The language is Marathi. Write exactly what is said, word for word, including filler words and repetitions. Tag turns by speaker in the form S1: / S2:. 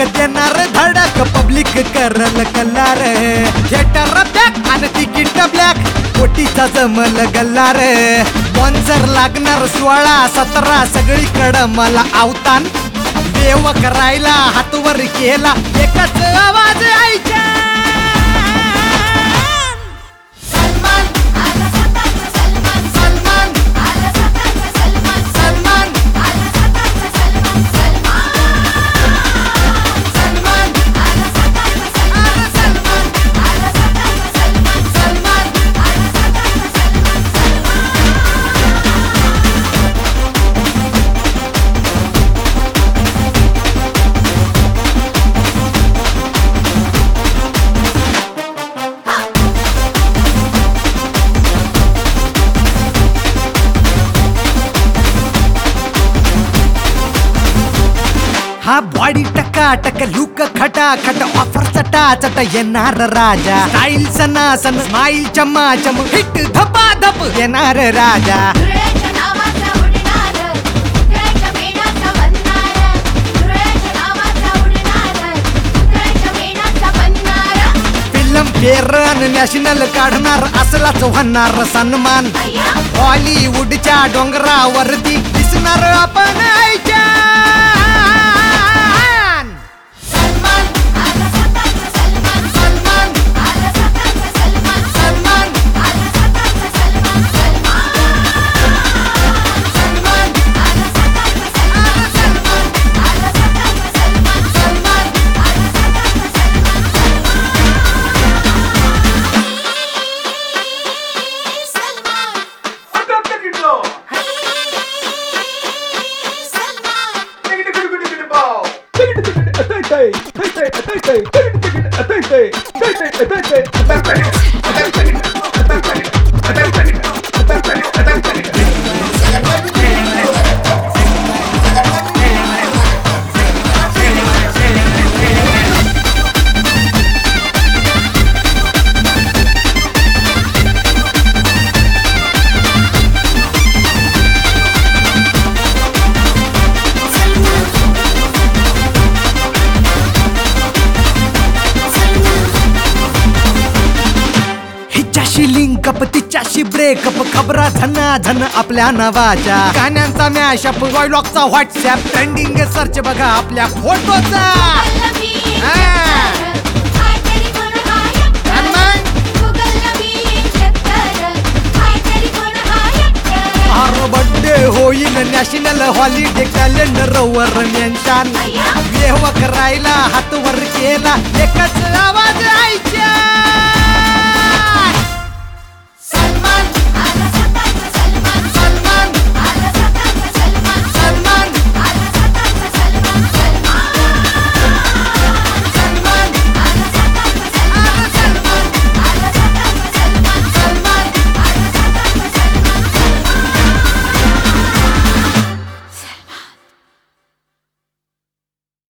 S1: देणार धडक पब्लिक करल कल्लार थिएटर बॅक आणि तिकीट ब्लॅक कोटीचा जमल गल्लार स्पॉन्सर लागणार सोळा सतरा सगळीकडं मला आवतान देव करायला हातवर केला एकच आवाज आईच्या हा बॉडी टका टक लुक खटा खट ऑफर चटा चट येणार राजा स्टाईल सनासन स्माईल चम्मा चम हिट धपा धप येणार राजा फिल्म फेअर नॅशनल काढणार असलाच होणार सन्मान हॉलिवूडच्या डोंगरावरती दिसणार आपण आईच्या लिंकअप तिच्याशी ब्रेकअप खबरा झना झन आपल्या नावाच्या गाण्यांचा मॅशअप व्लॉगचा व्हॉट्सअप ट्रेंडिंग सर्च बघा आपल्या फोटोचा बर्थडे होईल नॅशनल हॉलिडे कॅलेंडर वर मेन्शन देव करायला हातवर केला एकच आवाज आईच्या